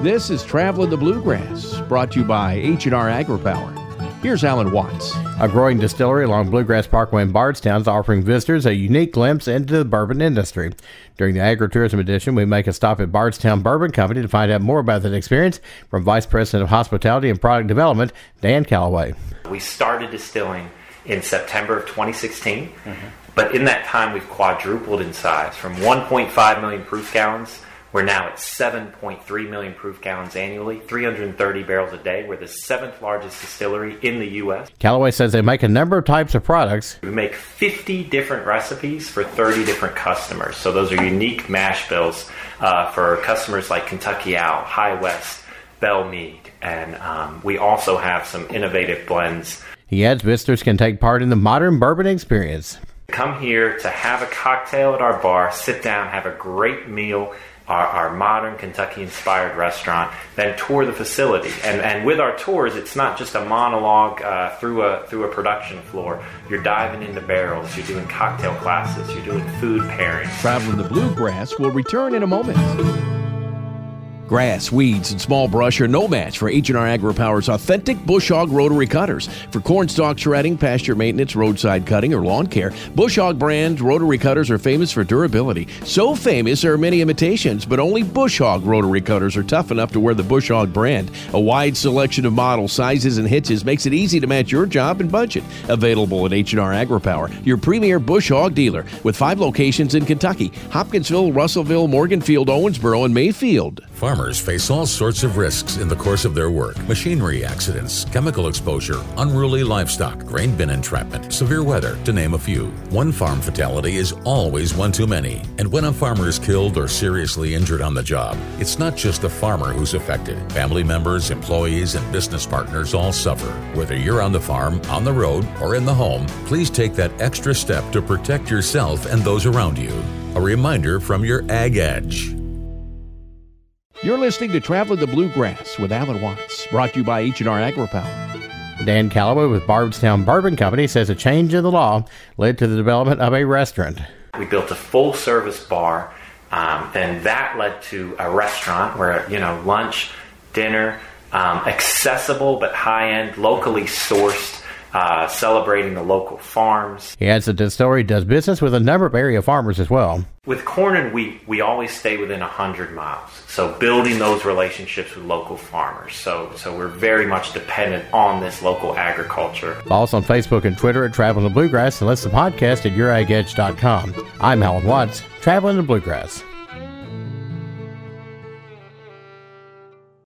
This is Traveling the Bluegrass, brought to you by H&R AgriPower. Here's Alan Watts. A growing distillery along Bluegrass Parkway in Bardstown is offering visitors a unique glimpse into the bourbon industry. During the Agritourism Edition, we make a stop at Bardstown Bourbon Company to find out more about that experience from Vice President of Hospitality and Product Development, Dan Calloway. We started distilling in September of 2016, but in that time we've quadrupled in size. From 1.5 million proof gallons, we're now at 7.3 million proof gallons annually, 330 barrels a day. We're the 7th largest distillery in the U.S. Calloway says they make a number of types of products. We make 50 different recipes for 30 different customers. So those are unique mash bills for customers like Kentucky Owl, High West, Bell Mead, and we also have some innovative blends. He adds visitors can take part in the modern bourbon experience. Come here to have a cocktail at our bar, sit down, have a great meal, our modern Kentucky-inspired restaurant, then tour the facility. And with our tours, it's not just a monologue through a production floor. You're diving into barrels, you're doing cocktail classes, you're doing food pairings. Traveling the Bluegrass will return in a moment. Grass, weeds, and small brush are no match for H&R AgriPower's authentic Bush Hog rotary cutters. For cornstalk shredding, pasture maintenance, roadside cutting, or lawn care, Bush Hog brand rotary cutters are famous for durability. So famous there are many imitations, but only Bush Hog rotary cutters are tough enough to wear the Bush Hog brand. A wide selection of models, sizes, and hitches makes it easy to match your job and budget. Available at H&R AgriPower, your premier Bush Hog dealer, with 5 locations in Kentucky: Hopkinsville, Russellville, Morganfield, Owensboro, and Mayfield. Farmers face all sorts of risks in the course of their work. Machinery accidents, chemical exposure, unruly livestock, grain bin entrapment, severe weather, to name a few. One farm fatality is always one too many. And when a farmer is killed or seriously injured on the job, it's not just the farmer who's affected. Family members, employees, and business partners all suffer. Whether you're on the farm, on the road, or in the home, please take that extra step to protect yourself and those around you. A reminder from your Ag Edge. You're listening to Traveling the Bluegrass with Alan Watts, brought to you by H&R AgriPower. Dan Calloway with Bardstown Bourbon Company says a change in the law led to the development of a restaurant. We built a full-service bar, and that led to a restaurant where, lunch, dinner, accessible but high-end, locally sourced, celebrating the local farms. He adds the distillery does business with a number of area farmers as well. With corn and wheat, we always stay within 100 miles. So building those relationships with local farmers. So we're very much dependent on this local agriculture. Follow us on Facebook and Twitter at Traveling the Bluegrass and listen to the podcast at youragedge.com. I'm Alan Watts, Traveling the Bluegrass.